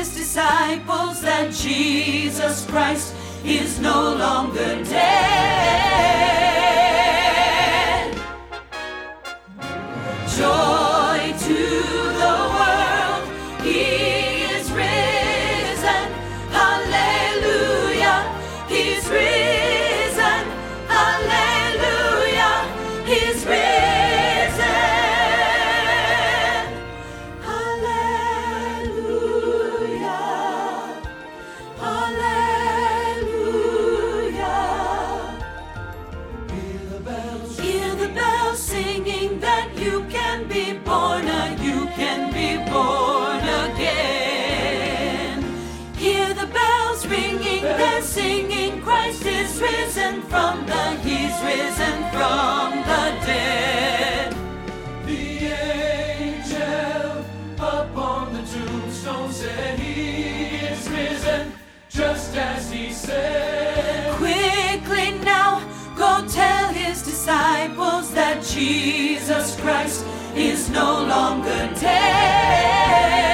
his disciples that Jesus Christ is no longer dead. Joy to the world, he is risen. Hallelujah, he's risen. Hallelujah, he's risen. Singing that you can be born again. Hear the bells ringing, they're singing, Christ is risen from the, he's risen from the dead. The angel upon the tombstone said he is risen, just as he said. Quickly now, go tell his disciples that Jesus Christ is no longer dead.